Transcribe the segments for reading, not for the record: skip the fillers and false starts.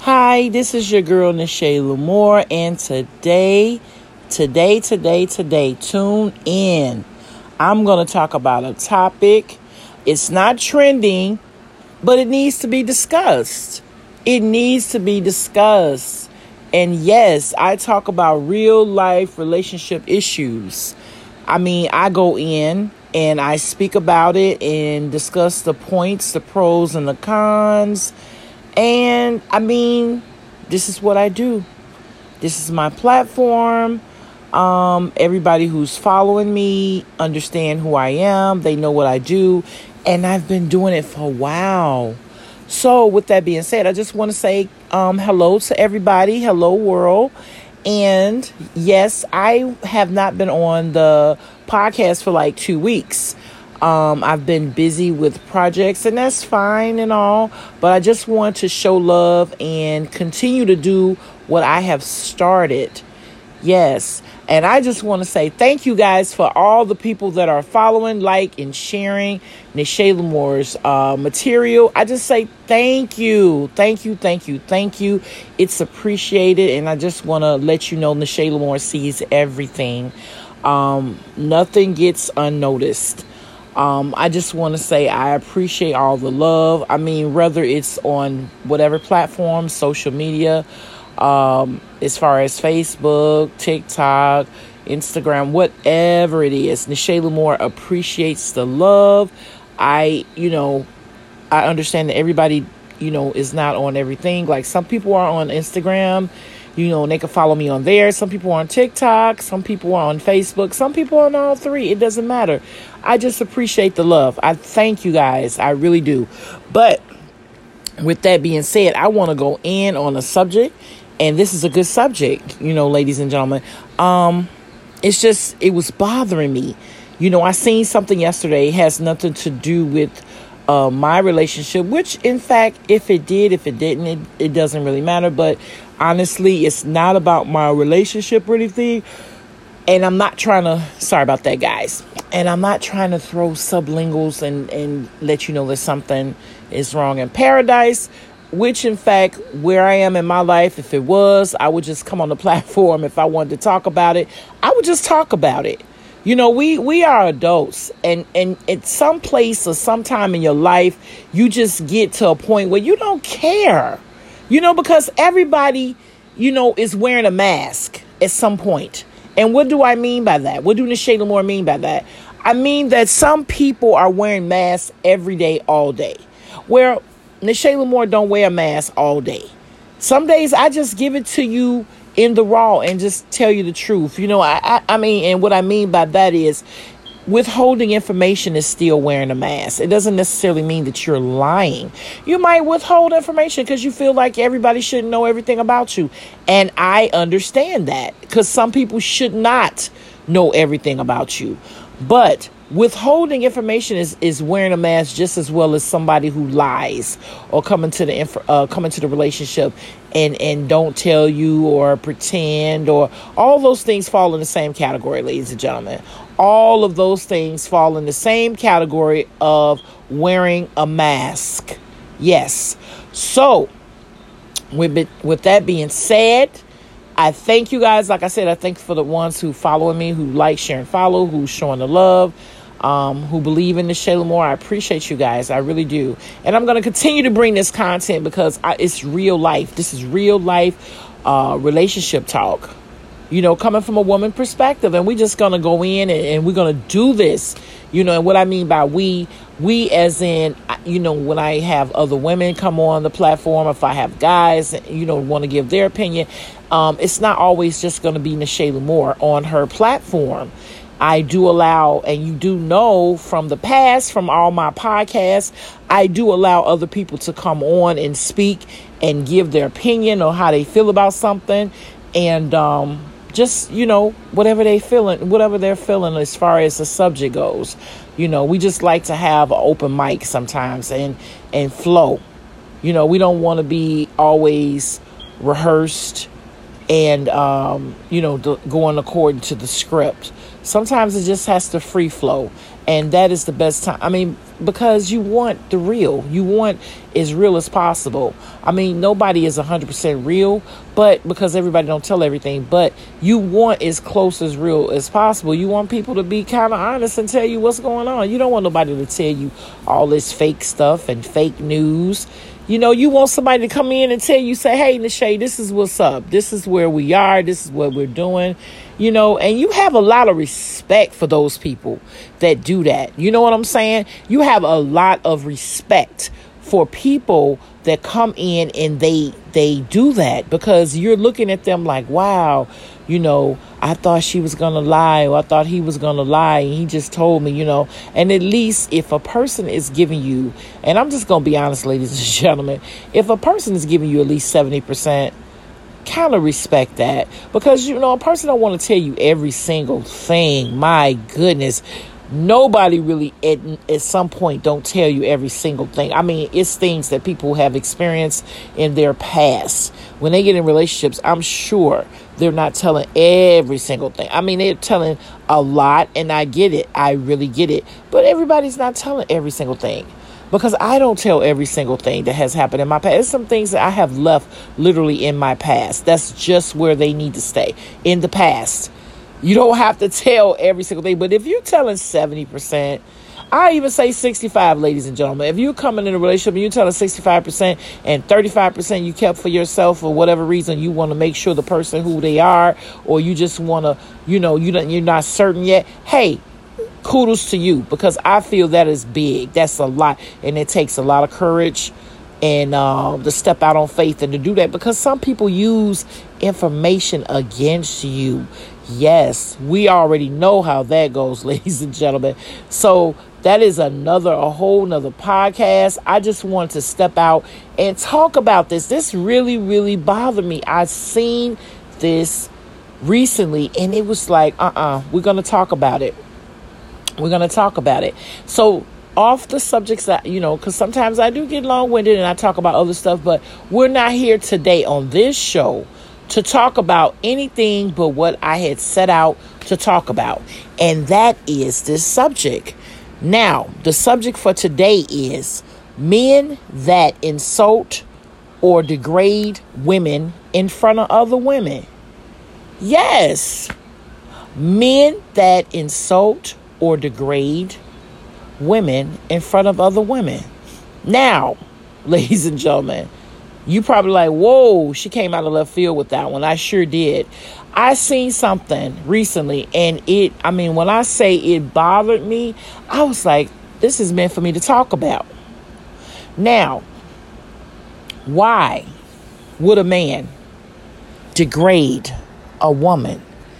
Hi, this is your girl, Neshayla Moore, and today, tune in. I'm going to talk about a topic. It's not trending, but it needs to be discussed. And yes, I talk about real life relationship issues. I go in and I speak about it and discuss the points, the pros and the cons. And this is what I do. This is my platform. Everybody who's following me understand who I am. They know what I do. And I've been doing it for a while. So with that being said, I just want to say hello to everybody. Hello, world. And yes, I have not been on the podcast for like 2 weeks. I've been busy with projects, and that's fine and all, but I just want to show love and continue to do what I have started. Yes. And I just want to say thank you guys for all the people that are following, like, and sharing Neshayla Moore's material. I just say thank you. Thank you. It's appreciated. And I just want to let you know Neshayla Moore sees everything. Nothing gets unnoticed. I just want to say I appreciate all the love. Whether it's on whatever platform, social media, as far as Facebook, TikTok, Instagram, whatever it is, Neshayla Moore appreciates the love. I understand that everybody, is not on everything. Like some people are on Instagram, and they can follow me on there. Some people are on TikTok. Some people are on Facebook. Some people are on all three. It doesn't matter. I just appreciate the love. I thank you guys. I really do. But with that being said, I want to go in on a subject. And this is a good subject, ladies and gentlemen. It was bothering me. I seen something yesterday. It has nothing to do with my relationship, which in fact, if it didn't, it doesn't really matter. But honestly, it's not about my relationship or anything. And I'm not trying to, sorry about that, guys. And I'm not trying to throw sublinguals and let you know that something is wrong in paradise. Which, in fact, where I am in my life, if it was, I would just come on the platform. If I wanted to talk about it, I would just talk about it. We are adults. And at some place or sometime in your life, you just get to a point where you don't care. Because everybody, is wearing a mask at some point. And what do I mean by that? What do Neshayla Moore mean by that? I mean that some people are wearing masks every day, all day. Where Neshayla Moore don't wear a mask all day. Some days I just give it to you in the raw and just tell you the truth. And what I mean by that is withholding information is still wearing a mask. It doesn't necessarily mean that you're lying. You might withhold information because you feel like everybody shouldn't know everything about you. And I understand that because some people should not know everything about you. But withholding information is wearing a mask just as well as somebody who lies or come into the relationship and don't tell you or pretend, or all those things fall in the same category, ladies and gentlemen. All of those things fall in the same category of wearing a mask. Yes. So with that being said, I thank you guys. Like I said, I thank you for the ones who follow me, who like, share, and follow, who's showing the love, who believe in Neshayla Moore. I appreciate you guys. I really do. And I'm going to continue to bring this content because it's real life. This is real life relationship talk, coming from a woman perspective. And we're just going to go in and we're going to do this, and what I mean by we as in, when I have other women come on the platform, if I have guys, want to give their opinion, it's not always just going to be Neshayla Moore on her platform. I do allow, and you do know from the past, from all my podcasts, I do allow other people to come on and speak and give their opinion or how they feel about something. And just, whatever they're feeling as far as the subject goes. We just like to have an open mic sometimes and flow. We don't want to be always rehearsed. and, going according to the script. Sometimes it just has to free flow. And that is the best time. I mean, because you want the real. You want as real as possible. I mean, nobody is 100% real, but because everybody don't tell everything, but you want as close as real as possible. You want people to be kind of honest and tell you what's going on. You don't want nobody to tell you all this fake stuff and fake news. You want somebody to come in and tell you, say, hey, Nishay, this is what's up. This is where we are. This is what we're doing. And you have a lot of respect for those people that do that. You know what I'm saying? You have a lot of respect for people that come in and they do that, because you're looking at them like, wow, I thought she was going to lie, or I thought he was going to lie, and he just told me, and at least if a person is giving you, and I'm just going to be honest, ladies and gentlemen, if a person is giving you at least 70%, kind of respect that, because, a person don't want to tell you every single thing. My goodness. Nobody really at some point don't tell you every single thing. I mean, it's things that people have experienced in their past. When they get in relationships, I'm sure they're not telling every single thing. I mean, they're telling a lot, and I get it. I really get it. But everybody's not telling every single thing, because I don't tell every single thing that has happened in my past. There's some things that I have left literally in my past. That's just where they need to stay, in the past. You don't have to tell every single thing. But if you're telling 70%, I even say 65, ladies and gentlemen. If you're coming in a relationship and you're telling 65% and 35% you kept for yourself for whatever reason, you want to make sure the person who they are, or you just want to, you're not certain yet. Hey, kudos to you, because I feel that is big. That's a lot. And it takes a lot of courage and to step out on faith and to do that, because some people use information against you. Yes, we already know how that goes, ladies and gentlemen. So that is a whole nother podcast. I just wanted to step out and talk about this. This really, really bothered me. I seen this recently, and it was like, we're going to talk about it. We're going to talk about it. So off the subjects that, because sometimes I do get long-winded and I talk about other stuff, but we're not here today on this show to talk about anything but what I had set out to talk about. And that is this subject. Now, the subject for today is men that insult or degrade women in front of other women. Yes, men that insult or degrade women in front of other women. Now, ladies and gentlemen, you probably like, whoa, she came out of left field with that one. I sure did. I seen something recently, and when I say it bothered me, I was like, this is meant for me to talk about. Now, why would a man degrade a woman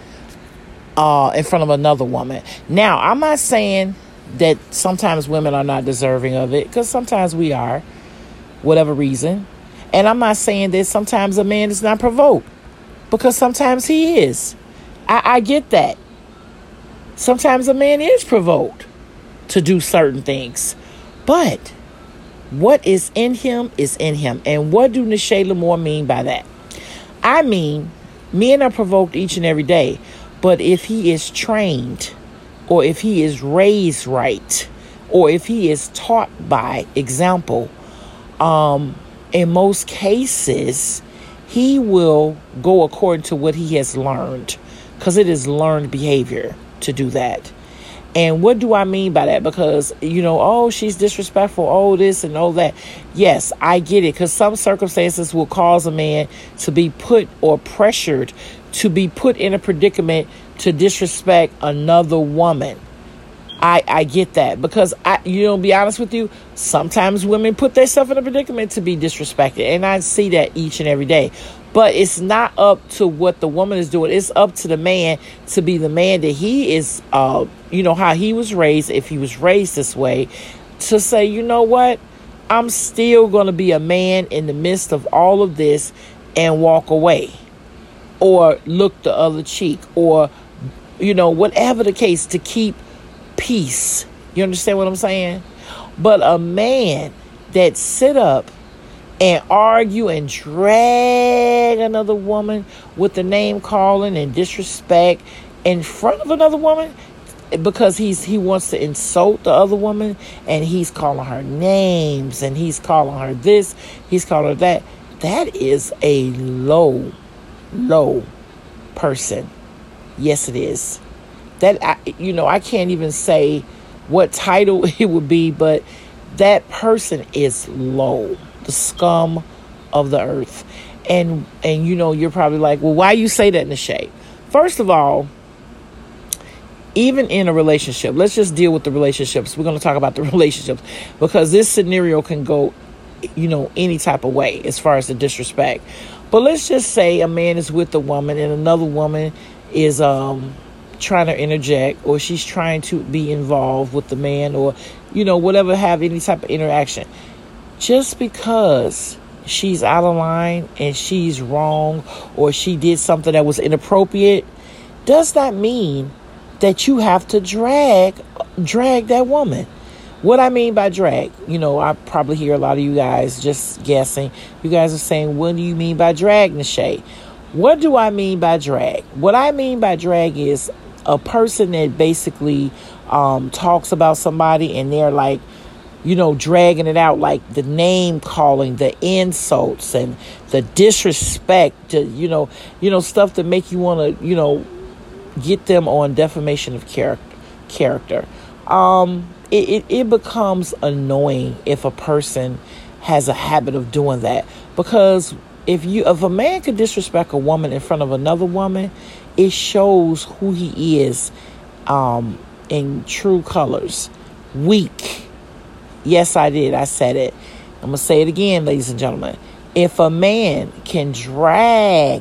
in front of another woman? Now, I'm not saying that sometimes women are not deserving of it, because sometimes we are, whatever reason. And I'm not saying that sometimes a man is not provoked, because sometimes he is. I get that. Sometimes a man is provoked to do certain things. But what is in him is in him. And what do Nishay Lamore mean by that? I mean, men are provoked each and every day. But if he is trained, or if he is raised right, or if he is taught by example, in most cases, he will go according to what he has learned, because it is learned behavior to do that. And what do I mean by that? Because, she's disrespectful, this and all that. Yes, I get it, because some circumstances will cause a man to be put or pressured to be put in a predicament to disrespect another woman. I get that, because be honest with you, sometimes women put themselves in a predicament to be disrespected, and I see that each and every day. But it's not up to what the woman is doing. It's up to the man to be the man that he is, how he was raised, if he was raised this way, to say, you know what, I'm still going to be a man in the midst of all of this, and walk away, or look the other cheek, or, whatever the case, to keep peace. You understand what I'm saying? But a man that sit up and argue and drag another woman with the name calling and disrespect in front of another woman because he wants to insult the other woman, and he's calling her names and he's calling her this, he's calling her that. That is a low person. Yes, it is. That I can't even say what title it would be, but that person is low, the scum of the earth. And you're probably like, well, why you say that, Nisha? First of all, even in a relationship, let's just deal with the relationships. We're going to talk about the relationships because this scenario can go, any type of way as far as the disrespect. But let's just say a man is with a woman and another woman is trying to interject, or she's trying to be involved with the man, or whatever, have any type of interaction. Just because she's out of line and she's wrong, or she did something that was inappropriate, does not mean that you have to drag that woman. What I mean by drag, I probably hear a lot of you guys just guessing. You guys are saying, what do you mean by drag, Nisha? What do I mean by drag? What I mean by drag is a person that basically talks about somebody and they're like, dragging it out, like the name calling, the insults and the disrespect, stuff that make you want to, get them on defamation of character. It becomes annoying if a person has a habit of doing that, because if a man could disrespect a woman in front of another woman, it shows who he is in true colors. Weak. Yes, I did. I said it. I'm going to say it again, ladies and gentlemen. If a man can drag,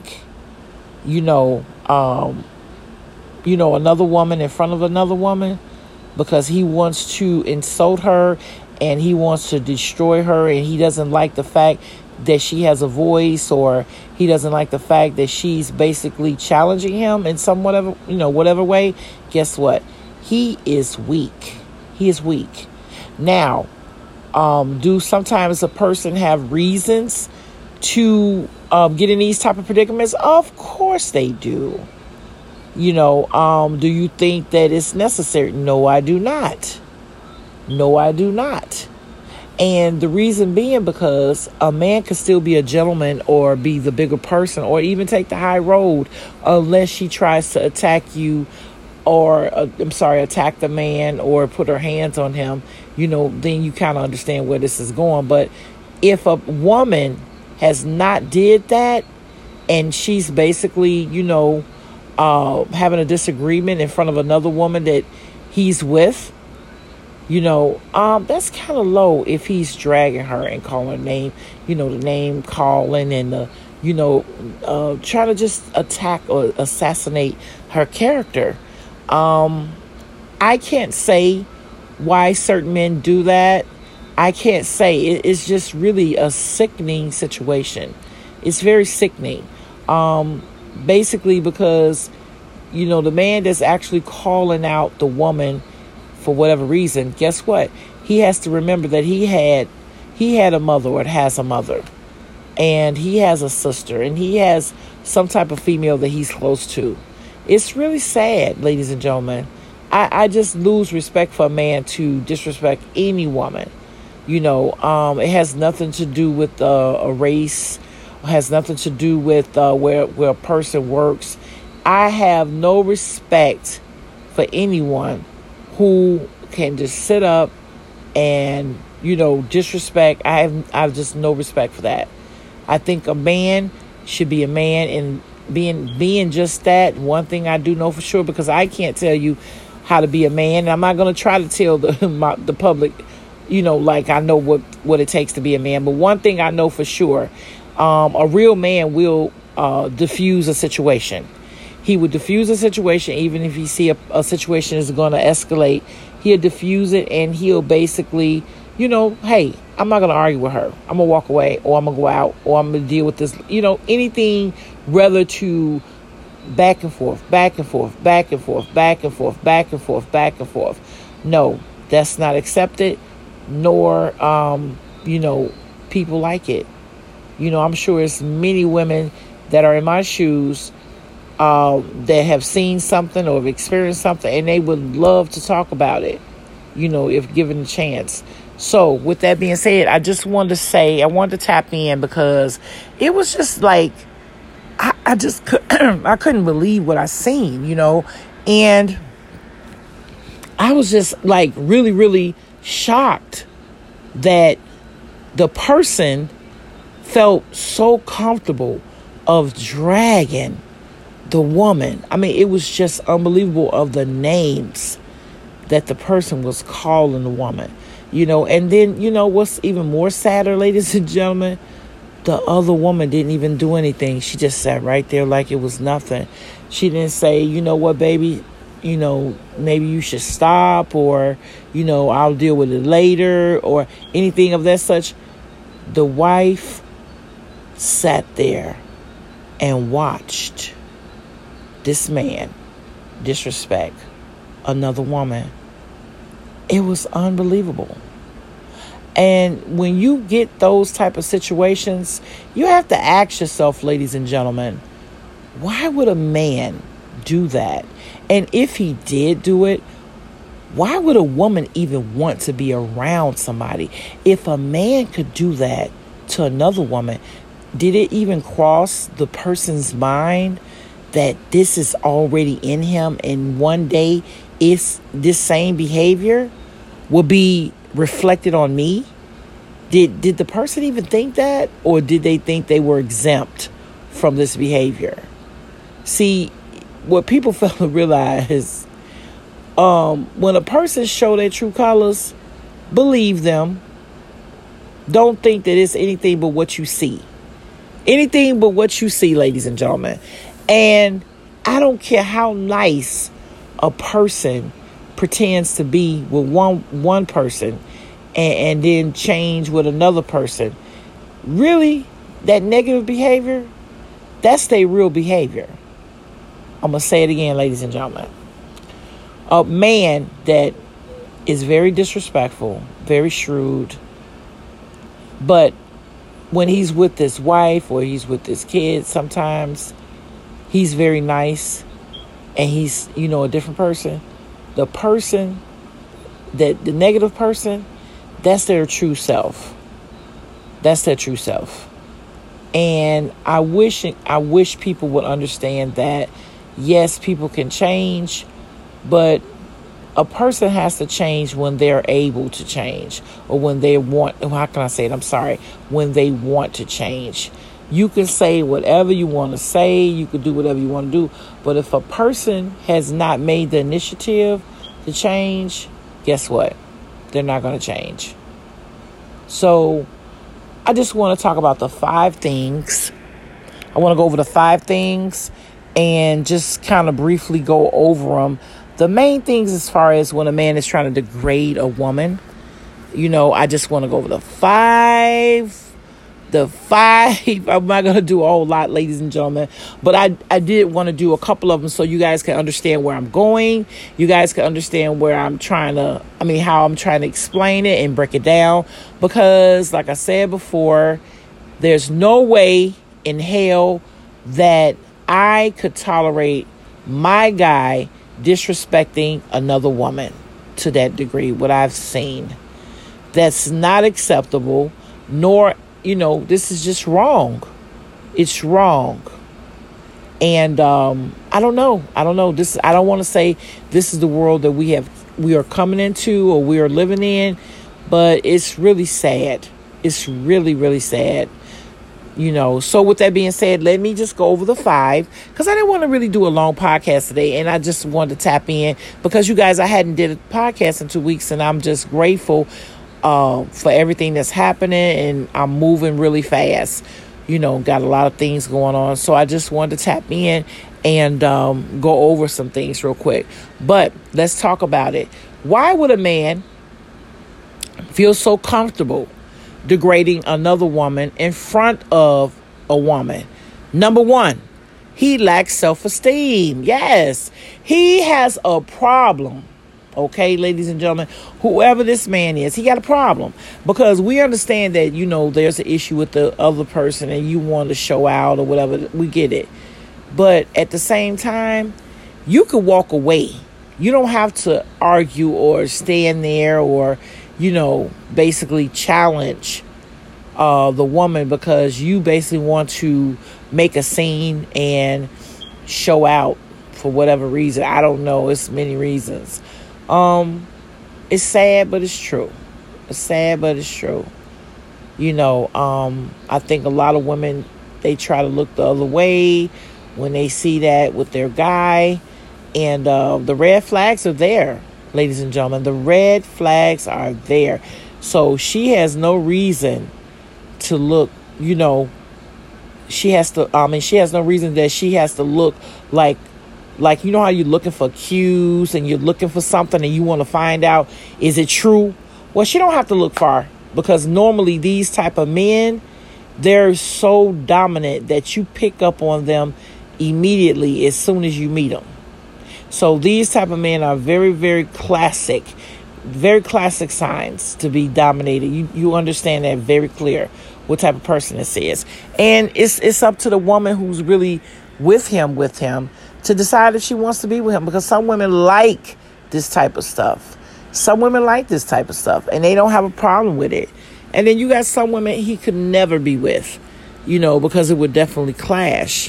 another woman in front of another woman because he wants to insult her and he wants to destroy her, and he doesn't like the fact that she has a voice, or he doesn't like the fact that she's basically challenging him in some whatever way, guess what? He is weak. He is weak. Now, do sometimes a person have reasons to get in these type of predicaments? Of course they do. Do you think that it's necessary? No, I do not. No, I do not. And the reason being because a man could still be a gentleman or be the bigger person or even take the high road unless she tries to attack you or, attack the man or put her hands on him. Then you kind of understand where this is going. But if a woman has not did that and she's basically, having a disagreement in front of another woman that he's with, that's kind of low if he's dragging her and calling her name, the name calling and, trying to just attack or assassinate her character. I can't say why certain men do that. I can't say. It's just really a sickening situation. It's very sickening. Basically because, the man that's actually calling out the woman for whatever reason, guess what? He has to remember that he had a mother, or has a mother, and he has a sister, and he has some type of female that he's close to. It's really sad, ladies and gentlemen. I just lose respect for a man to disrespect any woman. It has nothing to do with a race. It has nothing to do with where a person works. I have no respect for anyone who can just sit up and, disrespect. I have just no respect for that. I think a man should be a man, and being just that. One thing I do know for sure, because I can't tell you how to be a man, and I'm not going to try to tell the public, like I know what it takes to be a man. But one thing I know for sure, a real man will diffuse a situation. He would diffuse a situation, even if he see a situation is going to escalate. He'll diffuse it, and he'll basically, hey, I'm not going to argue with her. I'm going to walk away, or I'm going to go out, or I'm going to deal with this, anything rather to back and forth, back and forth, back and forth, back and forth, back and forth, back and forth. No, that's not accepted, nor, people like it. I'm sure it's many women that are in my shoes that have seen something or have experienced something, and they would love to talk about it, if given a chance. So with that being said, I just wanted to say, I wanted to tap in because it was just like, I just I couldn't believe what I seen, and I was just like really, really shocked that the person felt so comfortable of dragging the woman. I mean, it was just unbelievable of the names that the person was calling the woman, and then, what's even more sadder, ladies and gentlemen, the other woman didn't even do anything. She just sat right there like it was nothing. She didn't say, you know what, baby, maybe you should stop, or, I'll deal with it later, or anything of that such. The wife sat there and watched this man disrespect another woman. It was unbelievable. And when you get those type of situations, you have to ask yourself, ladies and gentlemen, why would a man do that? And if he did do it, why would a woman even want to be around somebody? If a man could do that to another woman, did it even cross the person's mind that this is already in him, and one day this same behavior will be reflected on me? Did the person even think that, or did they think they were exempt from this behavior? See, what people fail to realize, when a person show their true colors, believe them. Don't think that it's anything but what you see. Anything but what you see, ladies and gentlemen. And I don't care how nice a person pretends to be with one person and then change with another person. Really, that negative behavior, that's their real behavior. I'm going to say it again, ladies and gentlemen. A man that is very disrespectful, very shrewd, but when he's with his wife or he's with his kids, sometimes he's very nice and he's, a different person. The person, the negative person, that's their true self. That's their true self. And I wish people would understand that, yes, people can change, but a person has to change when they're able to change, or when they want, how can I say it? When they want to change. You can say whatever you want to say. You can do whatever you want to do. But if a person has not made the initiative to change, guess what? They're not going to change. So I just want to talk about the 5 things. I want to go over the 5 things and just kind of briefly go over them. The main things as far as when a man is trying to degrade a woman, I just want to go over the 5. I'm not going to do a whole lot, ladies and gentlemen, but I did want to do a couple of them so you guys can understand where I'm going. You guys can understand how I'm trying to explain it and break it down. Because like I said before, there's no way in hell that I could tolerate my guy disrespecting another woman to that degree. What I've seen, that's not acceptable, nor, this is just wrong. It's wrong. And I don't know. I don't want to say this is the world that we are coming into or we are living in, but it's really sad. It's really, really sad. So with that being said, let me just go over the 5, because I didn't want to really do a long podcast today, and I just wanted to tap in because you guys, I hadn't did a podcast in 2 weeks, and I'm just grateful for everything that's happening, and I'm moving really fast. Got a lot of things going on, so I just wanted to tap in and go over some things real quick. But let's talk about it. Why would a man feel so comfortable degrading another woman in front of a woman? Number 1, he lacks self-esteem. Yes, he has a problem Okay, ladies and gentlemen, whoever this man is, he got a problem, because we understand that, there's an issue with the other person and you want to show out or whatever. We get it. But at the same time, you could walk away. You don't have to argue or stand there or, basically challenge the woman because you basically want to make a scene and show out for whatever reason. I don't know. It's many reasons. It's sad, but it's true. It's sad, but it's true. I think a lot of women, they try to look the other way when they see that with their guy. And the red flags are there, ladies and gentlemen. The red flags are there. So she has no reason to look, she has no reason that she has to look like how you're looking for cues and you're looking for something and you want to find out, is it true? Well, she don't have to look far, because normally these type of men, they're so dominant that you pick up on them immediately as soon as you meet them. So these type of men are very, very classic signs to be dominated. You understand that very clear, what type of person this is. And it's up to the woman who's really with him to decide if she wants to be with him, because some women like this type of stuff. Some women like this type of stuff and they don't have a problem with it. And then you got some women he could never be with, because it would definitely clash.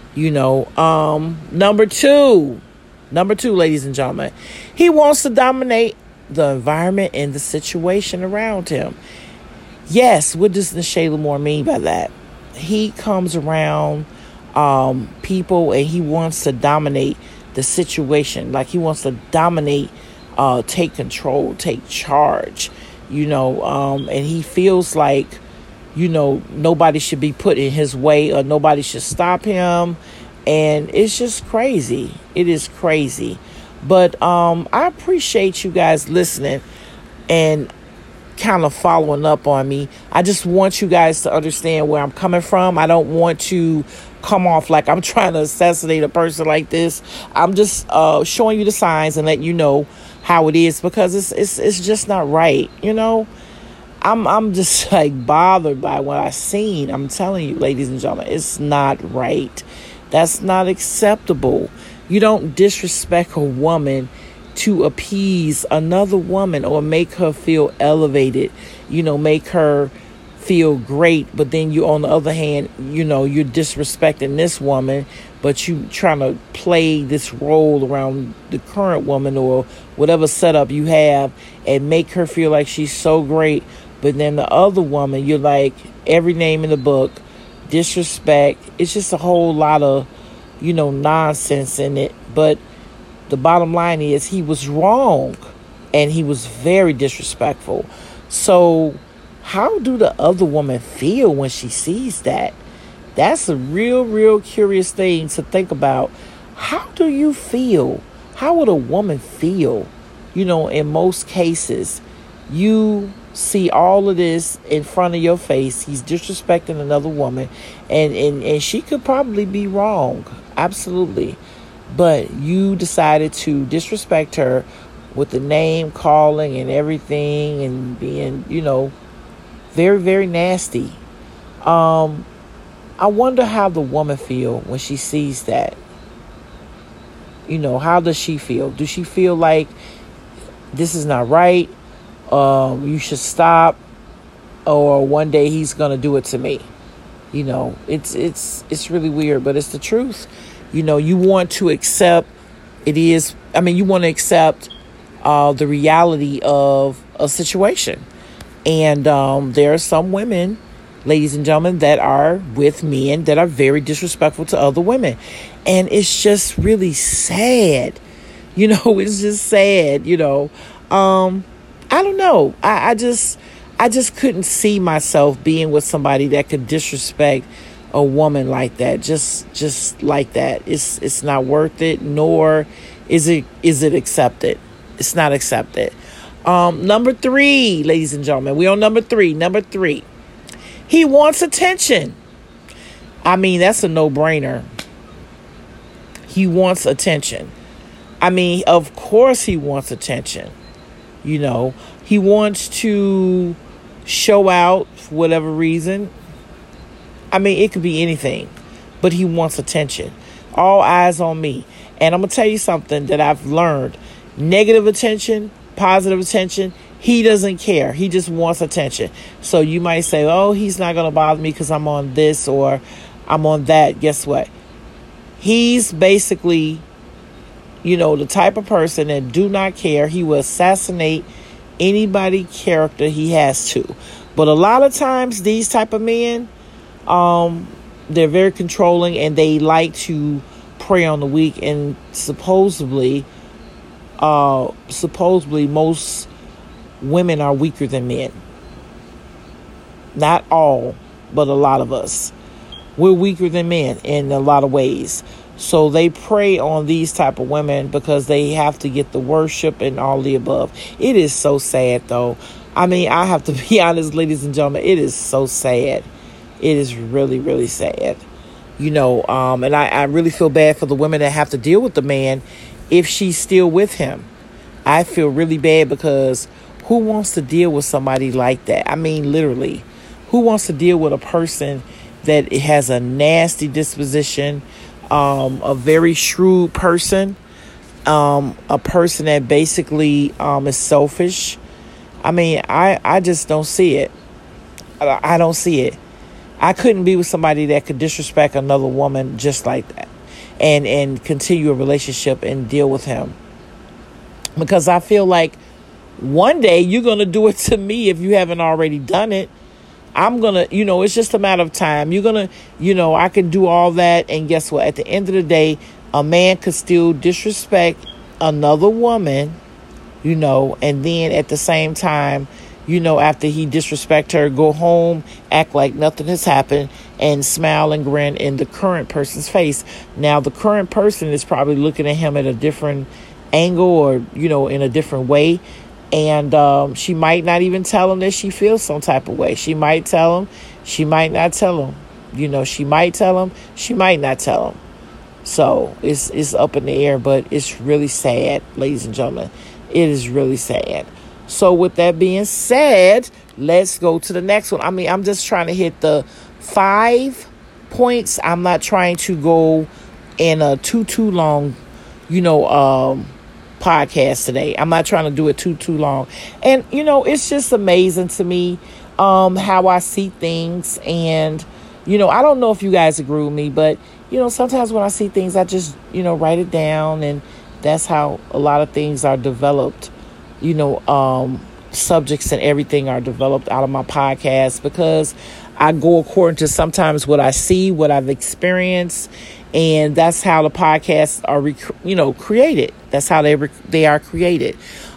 Number two, ladies and gentlemen, he wants to dominate the environment and the situation around him. Yes, what does Shayla Lamore mean by that? He comes around people and he wants to dominate the situation. Like he wants to dominate, take control, take charge, and he feels like, nobody should be put in his way or nobody should stop him. And it's just crazy. It is crazy. But I appreciate you guys listening and kind of following up on me. I just want you guys to understand where I'm coming from. I don't want to come off like I'm trying to assassinate a person like this. I'm just showing you the signs and letting you know how it is, because it's just not right. I'm just like bothered by what I've seen. I'm telling you, ladies and gentlemen, it's not right. That's not acceptable. You don't disrespect a woman to appease another woman or make her feel elevated, make her feel great. But then you, on the other hand, you're disrespecting this woman, but you trying to play this role around the current woman or whatever setup you have and make her feel like she's so great. But then the other woman, you're like every name in the book, disrespect. It's just a whole lot of, nonsense in it. But the bottom line is he was wrong and he was very disrespectful. So how do the other woman feel when she sees that? That's a real, real curious thing to think about. How do you feel? How would a woman feel? In most cases, you see all of this in front of your face. He's disrespecting another woman, and she could probably be wrong. Absolutely. But you decided to disrespect her with the name calling and everything and being, very, very nasty. I wonder how the woman feel when she sees that. How does she feel? Does she feel like this is not right? You should stop, or one day he's gonna do it to me. It's really weird, but it's the truth. You want to accept you want to accept the reality of a situation. And there are some women, ladies and gentlemen, that are with men that are very disrespectful to other women. And it's just really sad. It's just sad, I don't know. I just couldn't see myself being with somebody that could disrespect a woman like that. Just like that. It's not worth it, nor is it accepted. It's not accepted. Number 3, ladies and gentlemen. We're on number 3. Number 3. He wants attention. That's a no-brainer. He wants attention. I mean, of course he wants attention. You know, he wants to show out for whatever reason. I mean, it could be anything, but he wants attention. All eyes on me. And I'm going to tell you something that I've learned. Negative attention, positive attention, he doesn't care. He just wants attention. So you might say, oh, he's not going to bother me because I'm on this or I'm on that. Guess what? He's basically, you know, the type of person that do not care. He will assassinate anybody character he has to. But a lot of times these type of men, they're very controlling and they like to prey on the weak, and supposedly most women are weaker than men. Not all, but a lot of us. We're weaker than men in a lot of ways. So they prey on these type of women because they have to get the worship and all the above. It is so sad, though. I mean, I have to be honest, ladies and gentlemen, it is so sad. It is really, really sad. You know, and I really feel bad for the women that have to deal with the man if she's still with him. I feel really bad because who wants to deal with somebody like that? I mean, literally, who wants to deal with a person that has a nasty disposition, a very shrewd person, a person that basically is selfish? I mean, I just don't see it. I don't see it. I couldn't be with somebody that could disrespect another woman just like that and continue a relationship and deal with him. Because I feel like one day you're going to do it to me if you haven't already done it. I'm going to, you know, it's just a matter of time. You're going to, you know, I can do all that. And guess what? At the end of the day, a man could still disrespect another woman, you know, and then at the same time, you know, after he disrespect her, go home, act like nothing has happened, and smile and grin in the current person's face. Now, the current person is probably looking at him at a different angle or, you know, in a different way. And she might not even tell him that she feels some type of way. She might tell him. She might not tell him. You know, she might tell him. She might not tell him. So it's up in the air, but it's really sad, ladies and gentlemen. It is really sad. So with that being said, let's go to the next one. I mean, I'm just trying to hit the 5 points. I'm not trying to go in a too long, you know, podcast today. I'm not trying to do it too long. And, you know, it's just amazing to me how I see things. And, you know, I don't know if you guys agree with me, but, you know, sometimes when I see things, I just, you know, write it down. And that's how a lot of things are developed. You know, subjects and everything are developed out of my podcast because I go according to sometimes what I see, what I've experienced, and that's how the podcasts are, created. That's how they are created.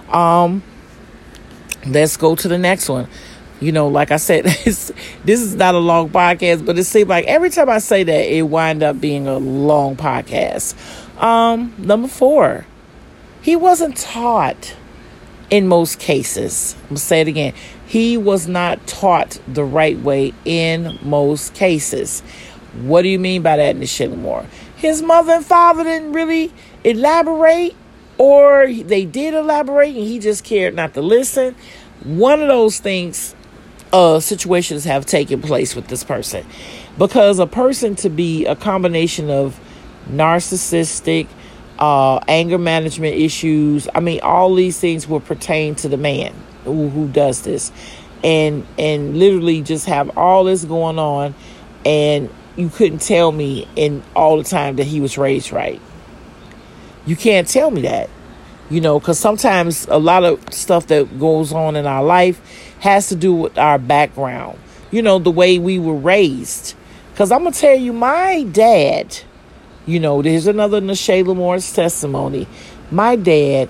Let's go to the next one. You know, like I said, this is not a long podcast, but it seems like every time I say that, it wind up being a long podcast. Number 4, he wasn't taught. In most cases, I'm going to say it again, he was not taught the right way in most cases. What do you mean by that, Nichelle Moore? His mother and father didn't really elaborate, or they did elaborate and he just cared not to listen. One of those things, situations have taken place with this person. Because a person to be a combination of narcissistic, anger management issues. I mean, all these things will pertain to the man who does this, and literally just have all this going on, and you couldn't tell me in all the time that he was raised right. You can't tell me that, you know, because sometimes a lot of stuff that goes on in our life has to do with our background, you know, the way we were raised. Because I'm gonna tell you, my dad. You know, there's another Nichelle Moore's testimony. My dad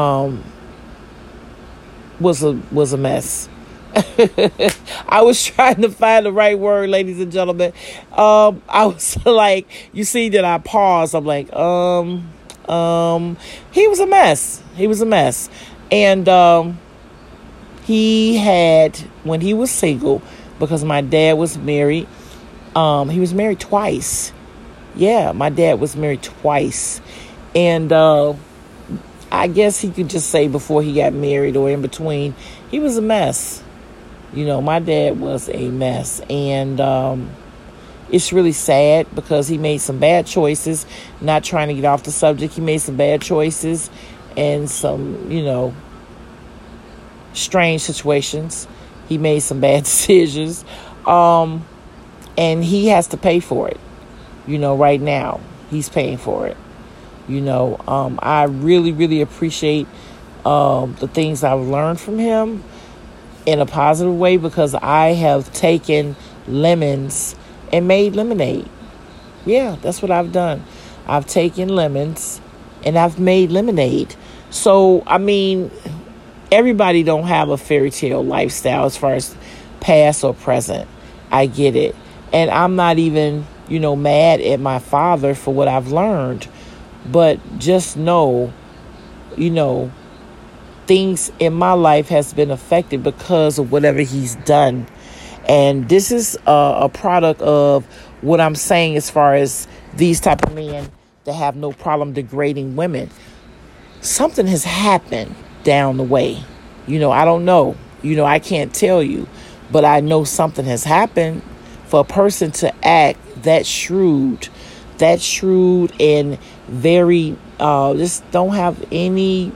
was a mess. I was trying to find the right word, ladies and gentlemen. I was like, you see that I paused. I'm like, he was a mess. He was a mess. And he had, when he was single, because my dad was married, he was married twice. Yeah, my dad was married twice. And I guess he could just say before he got married or in between, he was a mess. My dad was a mess. And it's really sad because he made some bad choices. Not trying to get off the subject. He made some bad choices and some, strange situations. He made some bad decisions. And he has to pay for it. Right now. He's paying for it. I really, really appreciate the things I've learned from him in a positive way, because I have taken lemons and made lemonade. Yeah, that's what I've done. I've taken lemons and I've made lemonade. So, everybody don't have a fairy tale lifestyle as far as past or present. I get it. And I'm not even, mad at my father for what I've learned. But just know, things in my life has been affected because of whatever he's done. And this is a product of what I'm saying as far as these type of men that have no problem degrading women. Something has happened down the way. I don't know. I can't tell you. But I know something has happened for a person to act that shrewd and very, just don't have any,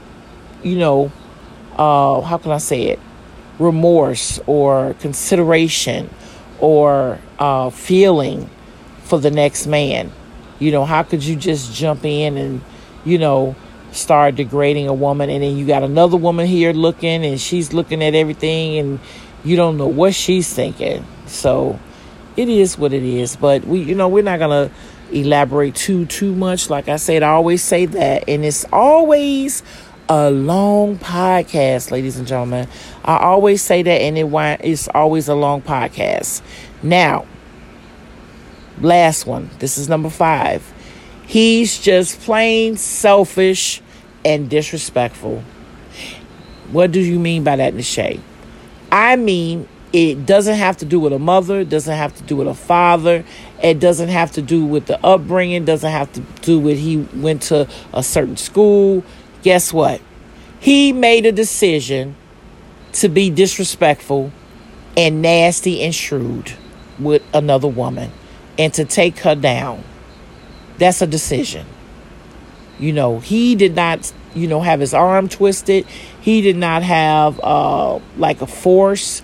how can I say it? Remorse or consideration or feeling for the next man. How could you just jump in and, start degrading a woman, and then you got another woman here looking, and she's looking at everything, and you don't know what she's thinking. So it is what it is. But we're not gonna elaborate too much. Like I said, I always say that, and it's always a long podcast, ladies and gentlemen. I always say that, and it's always a long podcast. Now, last one. This is number 5. He's just plain selfish and disrespectful. What do you mean by that, Nishay? I mean, it doesn't have to do with a mother. It doesn't have to do with a father. It doesn't have to do with the upbringing. It doesn't have to do with he went to a certain school. Guess what? He made a decision to be disrespectful and nasty and shrewd with another woman and to take her down. That's a decision. He did not, have his arm twisted. He did not have like a force.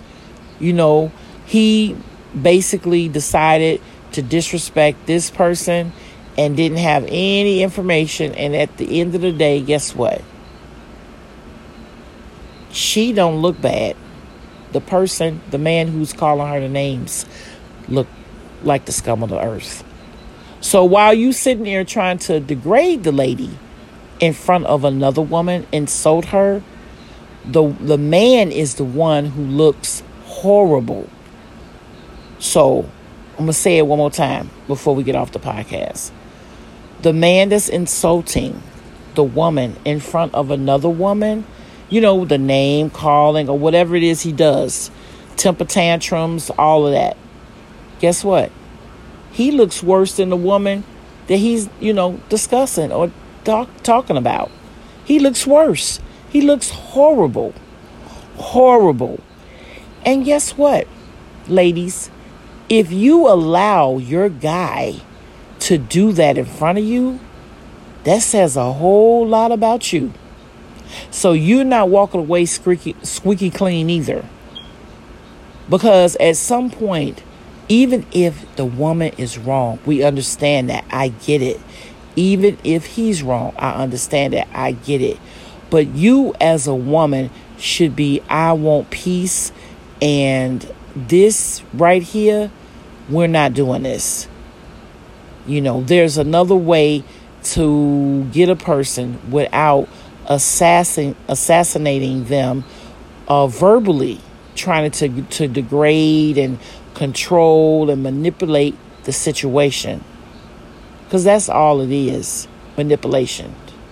He basically decided to disrespect this person and didn't have any information. And at the end of the day, guess what? She don't look bad. The man who's calling her the names, look like the scum of the earth. So while you sitting there trying to degrade the lady in front of another woman, insult her, the man is the one who looks horrible. So I'm going to say it one more time before we get off the podcast. The man that's insulting the woman in front of another woman, the name calling or whatever it is he does, temper tantrums, all of that. Guess what? He looks worse than the woman that he's, discussing or talking about. He looks worse. He looks horrible. Horrible. And guess what, ladies? If you allow your guy to do that in front of you, that says a whole lot about you. So you're not walking away squeaky clean either. Because at some point, even if the woman is wrong, we understand that. I get it. Even if he's wrong, I understand that. I get it. But you as a woman should be, I want peace. And this right here, we're not doing this. There's another way to get a person without assassinating them verbally, trying to degrade and control and manipulate the situation. Because that's all it is, manipulation.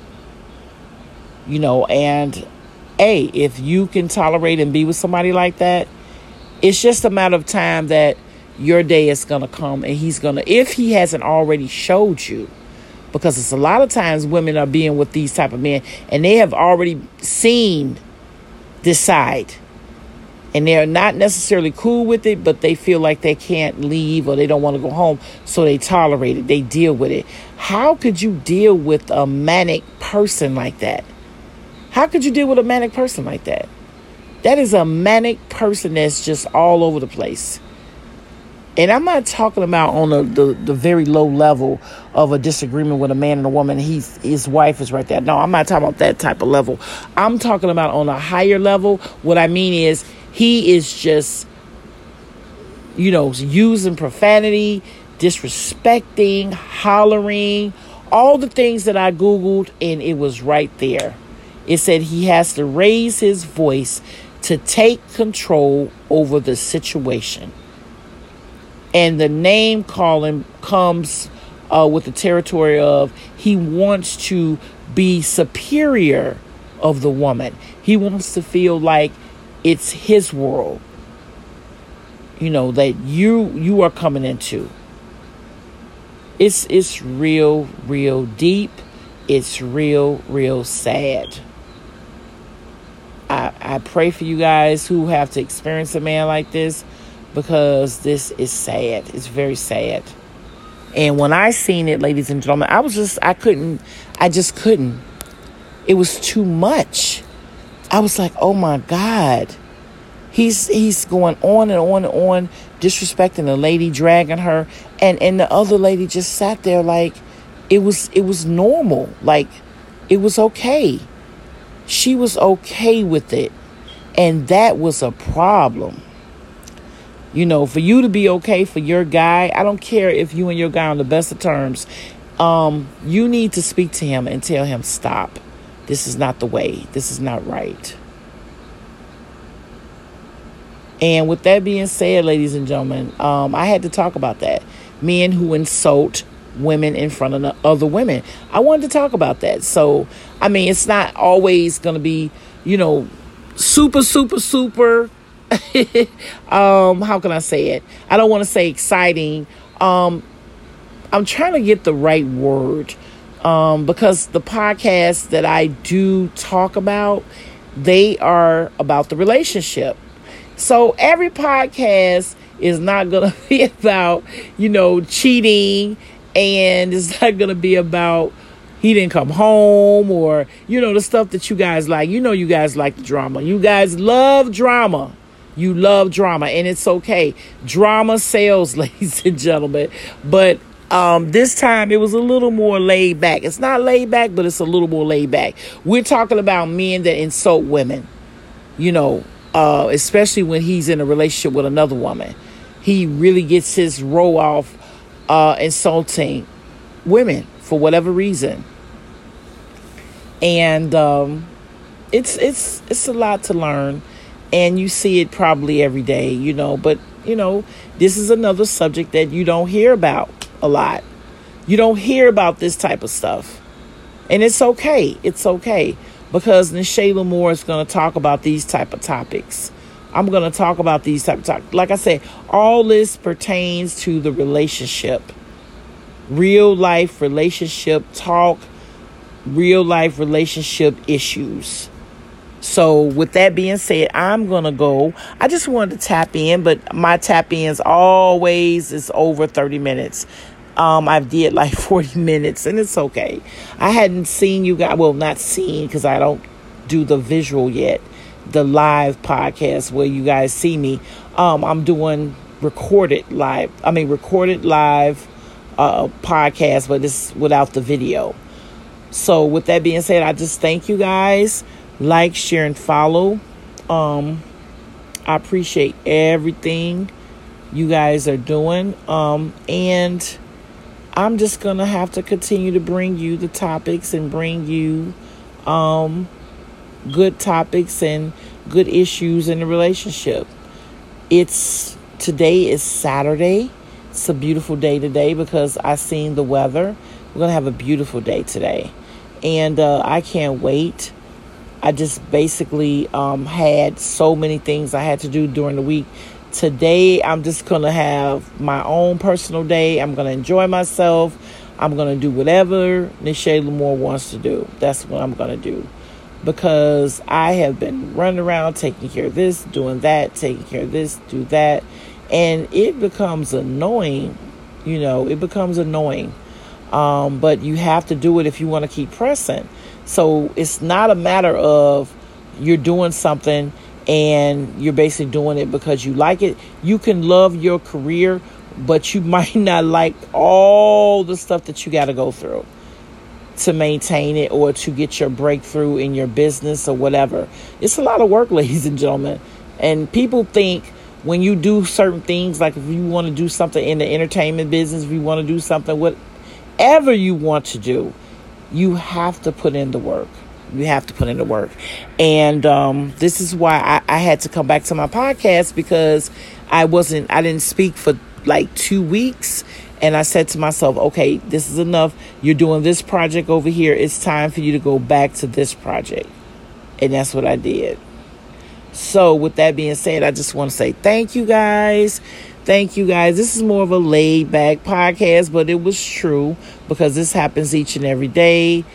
And hey, if you can tolerate and be with somebody like that, it's just a matter of time that your day is going to come, and he's going to, if he hasn't already showed you because it's a lot of times women are being with these type of men and they have already seen this side. And they're not necessarily cool with it, but they feel like they can't leave or they don't want to go home. So they tolerate it. They deal with it. How could you deal with a manic person like that? How could you deal with a manic person like that? That is a manic person that's just all over the place. And I'm not talking about on the very low level of a disagreement with a man and a woman. His wife is right there. No, I'm not talking about that type of level. I'm talking about on a higher level. What I mean is, he is just, using profanity, disrespecting, hollering, all the things that I Googled, and it was right there. It said he has to raise his voice to take control over the situation. And the name calling comes with the territory of he wants to be superior of the woman. He wants to feel like it's his world, that you are coming into. It's real, real deep. It's real, real sad. I pray for you guys who have to experience a man like this, because this is sad. It's very sad. And when I seen it, ladies and gentlemen, I just couldn't. It was too much. I was like, oh my God. He's going on and on and on, disrespecting the lady, dragging her. And the other lady just sat there like it was normal. Like it was okay. She was okay with it. And that was a problem. For you to be okay for your guy, I don't care if you and your guy are on the best of terms. You need to speak to him and tell him, stop. This is not the way. This is not right. And with that being said, ladies and gentlemen, I had to talk about that. Men who insult women in front of other women. I wanted to talk about that. So, it's not always going to be, super, super, super. How can I say it? I don't want to say exciting. I'm trying to get the right word. Because the podcasts that I do talk about, they are about the relationship. So every podcast is not going to be about, cheating, and it's not going to be about he didn't come home or, the stuff that you guys like. You guys like the drama. You guys love drama. You love drama, and it's okay. Drama sells, ladies and gentlemen. But this time it was a little more laid back. It's not laid back, but it's a little more laid back. We're talking about men that insult women, especially when he's in a relationship with another woman. He really gets his roll off insulting women for whatever reason. And it's a lot to learn. And you see it probably every day, but, this is another subject that you don't hear about a lot. You don't hear about this type of stuff. And it's okay. It's okay. Because Nashayla Moore is going to talk about these type of topics. I'm going to talk about these type of topics. Like I said, all this pertains to the relationship. Real life relationship talk. Real life relationship issues. So with that being said, I'm going to go. I just wanted to tap in, but my tap ins always is over 30 minutes. I did like 40 minutes, and it's okay. I hadn't seen you guys. Well, not seen, because I don't do the visual yet. The live podcast where you guys see me. I'm doing recorded live podcast, but it's without the video. So with that being said, I just thank you guys. Like, share, and follow. I appreciate everything you guys are doing. And I'm just going to have to continue to bring you the topics and bring you good topics and good issues in the relationship. Today is Saturday. It's a beautiful day today because I seen the weather. We're going to have a beautiful day today. And I can't wait. I just basically had so many things I had to do during the week. Today, I'm just going to have my own personal day. I'm going to enjoy myself. I'm going to do whatever Nisha Lamore wants to do. That's what I'm going to do. Because I have been running around taking care of this, doing that, taking care of this, do that. And it becomes annoying. It becomes annoying. But you have to do it if you want to keep pressing. So it's not a matter of you're doing something and you're basically doing it because you like it. You can love your career, but you might not like all the stuff that you got to go through to maintain it or to get your breakthrough in your business or whatever. It's a lot of work, ladies and gentlemen. And people think when you do certain things, like if you want to do something in the entertainment business, if you want to do something, whatever you want to do, you have to put in the work. You have to put in the work. And this is why I had to come back to my podcast, because I didn't speak for like 2 weeks. And I said to myself, okay, this is enough. You're doing this project over here. It's time for you to go back to this project. And that's what I did. So with that being said, I just want to say thank you guys. Thank you guys. This is more of a laid back podcast, but it was true because this happens each and every day.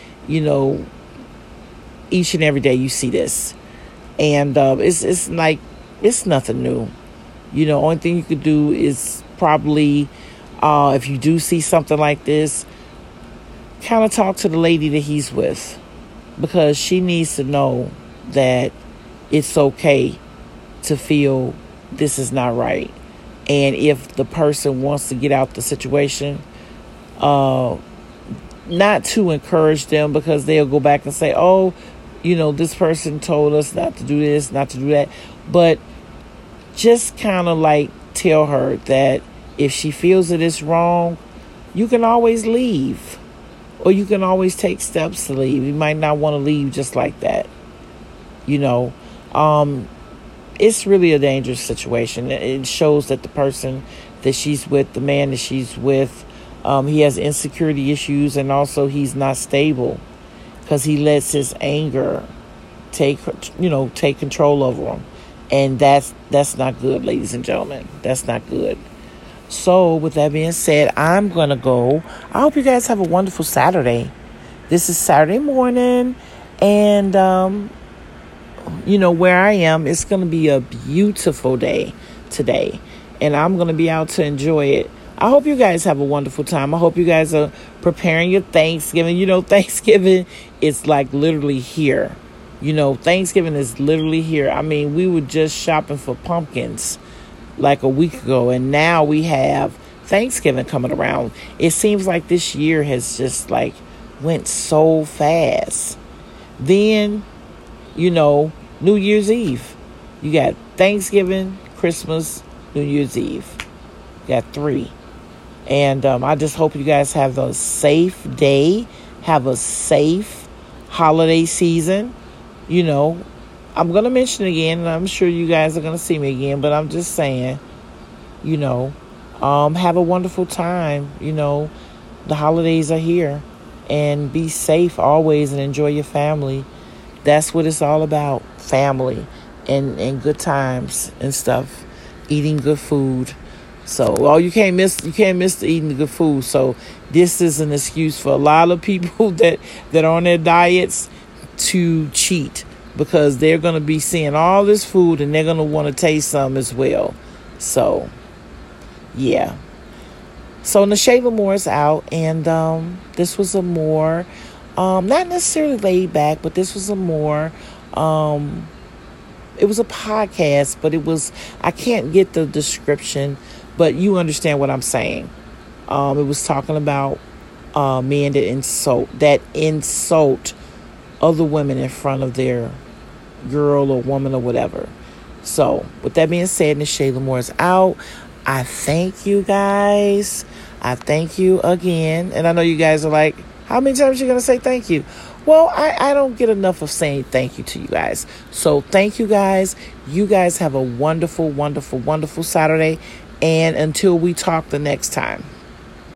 Each and every day you see this. And it's like, it's nothing new. Only thing you could do is probably, if you do see something like this, kind of talk to the lady that he's with, because she needs to know that it's okay to feel this is not right. And if the person wants to get out the situation, not to encourage them, because they'll go back and say, oh, this person told us not to do this, not to do that. But just kind of like tell her that if she feels that it's wrong, you can always leave. Or you can always take steps to leave. You might not want to leave just like that. It's really a dangerous situation. It shows that the person that she's with, the man that she's with, he has insecurity issues, and also he's not stable because he lets his anger take control over him. And that's not good, ladies and gentlemen. That's not good. So with that being said, I'm going to go. I hope you guys have a wonderful Saturday. This is Saturday morning. And, where I am, it's going to be a beautiful day today. And I'm going to be out to enjoy it. I hope you guys have a wonderful time. I hope you guys are preparing your Thanksgiving. Thanksgiving is like literally here. Thanksgiving is literally here. I mean, we were just shopping for pumpkins like a week ago, and now we have Thanksgiving coming around. It seems like this year has just like went so fast. Then, New Year's Eve. You got Thanksgiving, Christmas, New Year's Eve. You got 3. And I just hope you guys have a safe day. Have a safe holiday season. I'm going to mention it again, and I'm sure you guys are going to see me again, but I'm just saying, have a wonderful time. The holidays are here, and be safe always and enjoy your family. That's what it's all about, family and good times and stuff, eating good food. So, you can't miss the eating the good food. So this is an excuse for a lot of people that are on their diets to cheat, because they're going to be seeing all this food and they're going to want to taste some as well. So, yeah. So Nisha Lamore is out, and this was a more, not necessarily laid back, but this was a more, it was a podcast, but I can't get the description, but you understand what I'm saying. It was talking about men that insult other women in front of their girl or woman or whatever. So with that being said, Nisha Lamore is out. I thank you guys. I thank you again. And I know you guys are like, how many times are you going to say thank you? Well, I don't get enough of saying thank you to you guys. So thank you guys. You guys have a wonderful, wonderful, wonderful Saturday. And until we talk the next time.